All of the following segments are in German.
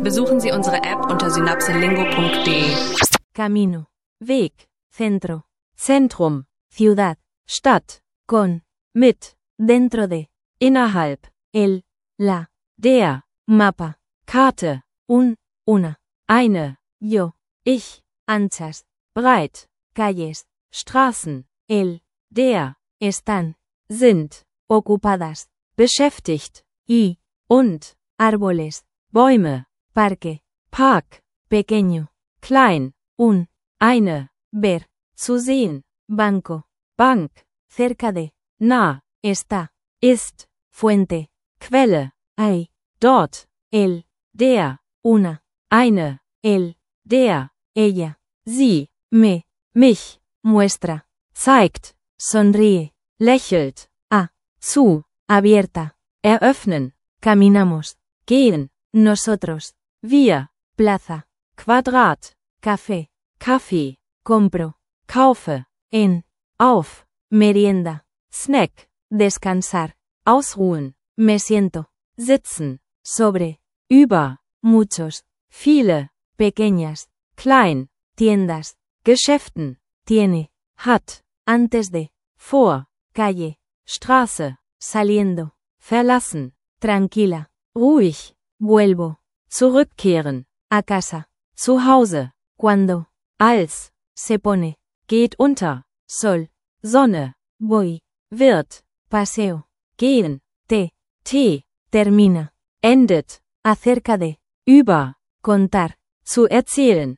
Besuchen Sie unsere App unter synapselingo.de. Camino, Weg, centro, Zentrum, ciudad, Stadt, con, mit, dentro de, innerhalb, el, la, der, mapa, Karte, una, eine, yo, ich, anchas, breit, calles, Straßen, el, der, están, sind, ocupadas, beschäftigt, y, und, árboles, Bäume, parque, park, pequeño, klein, eine, ver, zu sehen, banco, Bank, cerca de, nah, está, ist, fuente, Quelle, hay, dort, el, der, una, eine, el, der, ella, sie, me, mich, muestra, zeigt, sonríe, lächelt, zu, abierta, eröffnen, caminamos, gehen, nosotros, wir, plaza, Quadrat, café, Kaffee, compro, kaufe, en, auf, merienda, Snack, descansar, ausruhen, me siento, sitzen, sobre, über, muchos, viele, pequeñas, klein, tiendas, Geschäften, tiene, hat, antes de, vor, calle, Straße, saliendo, verlassen, tranquila, ruhig, vuelvo, zurückkehren, a casa, zu Hause, cuando, als, se pone, geht unter, Sol, Sonne, voy, wird, paseo, gehen, te, termina, endet, acerca de, über, contar, zu erzählen,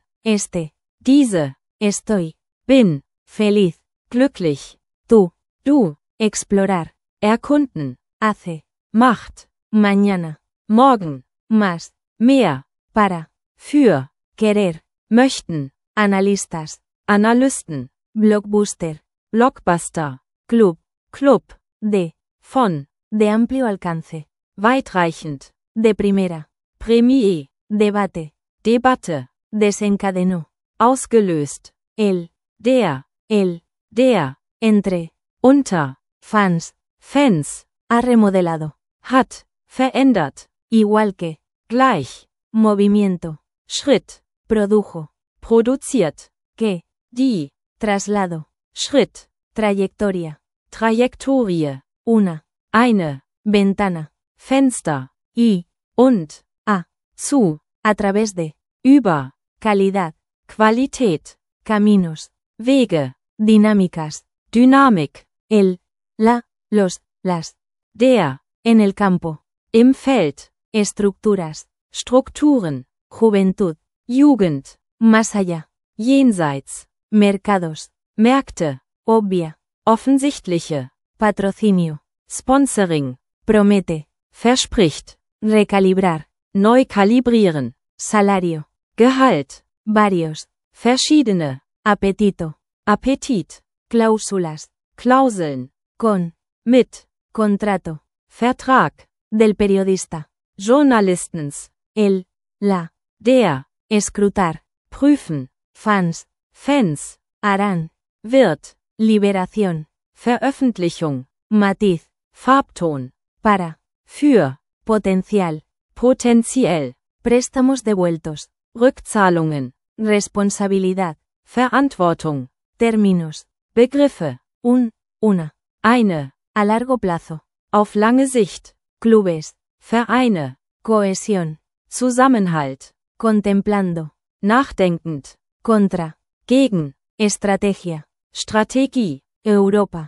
diese, estoy, bin, feliz, glücklich, du, explorar, erkunden, hace, macht, mañana, morgen, más, mehr, para, für, querer, möchten, Analistas, Analysten, Blockbuster, Blockbuster, Club, de, von, de amplio alcance, weitreichend, de primera, premier, debate, Debatte, desencadenó, ausgelöst, el, der, entre, unter, Fans, ha remodelado, hat, verändert, igual que, gleich, movimiento, Schritt, produjo, produziert, que, die, traslado, Schritt, trayectoria, Trajektorie, eine, ventana, Fenster, y, und, zu, a través de, über, calidad, Qualität, caminos, Wege, dinámicas, Dynamik, el, la, los, las, der, en el campo, im Feld, estructuras, Strukturen, Juventud, Jugend, más allá, jenseits, mercados, Märkte, obvia, offensichtliche, patrocinio, Sponsoring, promete, verspricht, recalibrar, neu kalibrieren, salario, Gehalt, varios, verschiedene, apetito, Appetit, cláusulas, Klauseln, con, mit, contrato, Vertrag, del periodista, Journalistens, el, la, der, escrutar, prüfen, Fans, harán, wird, Liberación, Veröffentlichung, Matiz, Farbton, para, für, potenzial, potenziell, préstamos devueltos, Rückzahlungen, Responsabilidad, Verantwortung, Términos, Begriffe, una, eine, a largo plazo, auf lange Sicht, clubes, Vereine, cohesión, Zusammenhalt, contemplando, nachdenkend, contra, gegen, estrategia, Strategie, Europa,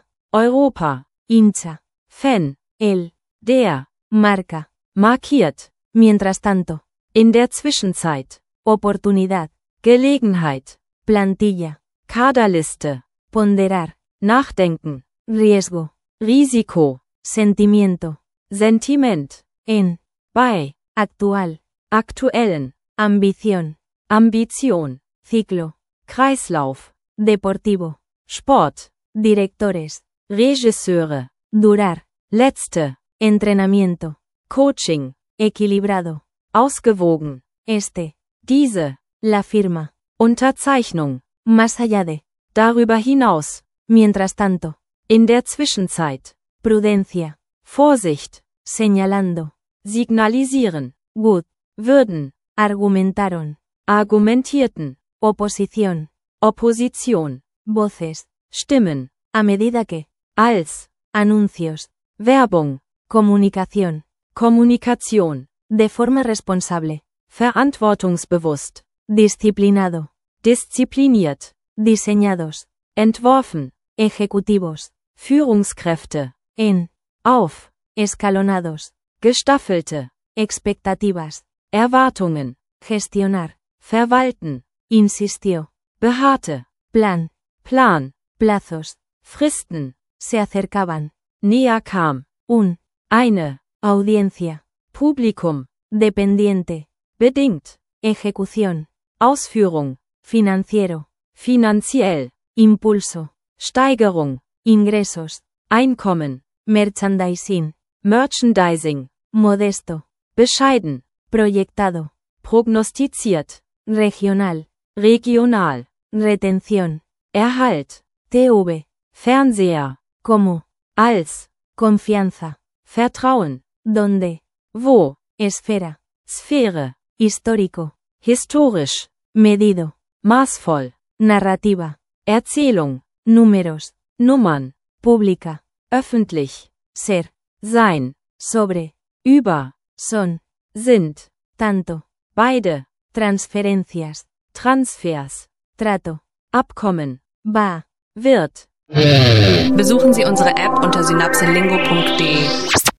hincha, Fan, el, der, marca, markiert, mientras tanto, in der Zwischenzeit, Oportunidad, Gelegenheit, plantilla, Kaderliste, ponderar, nachdenken, riesgo, Risiko, sentimiento, Sentiment, bei, actual, aktuellen, Ambition, Ciclo, Kreislauf, deportivo, Sport, directores, Regisseure, durar, letzte, entrenamiento, Coaching, equilibrado, ausgewogen, diese, la firma, Unterzeichnung, más allá de, darüber hinaus, mientras tanto, in der Zwischenzeit, prudencia, Vorsicht, señalando, signalisieren, gut, würden, argumentaron, argumentierten, oposición, Opposition, voces, Stimmen, a medida que, als, anuncios, Werbung, comunicación, Kommunikation, de forma responsable, verantwortungsbewusst, disciplinado, diszipliniert, diseñados, entworfen, ejecutivos, Führungskräfte, en, auf, escalonados, gestaffelte, expectativas, Erwartungen, gestionar, verwalten, insistió, beharrte, plan, plazos, Fristen, se acercaban, näher kam, eine, audiencia, Publikum, dependiente, bedingt, ejecución, Ausführung, financiero, finanziell, impulso, Steigerung, ingresos, Einkommen, merchandising, Merchandising, modesto, bescheiden, proyectado, prognostiziert, regional, regional, retención, Erhalt, TV, Fernseher, como, als, confianza, Vertrauen, donde, wo, esfera, Sphäre, histórico, historisch, medido, maßvoll, narrativa, Erzählung, números, Nummern, pública, öffentlich, ser, sein, sobre, über, son, sind, tanto, beide, transferencias, Transfers, trato, Abkommen, va, wird. Besuchen Sie unsere App unter synapselingo.de.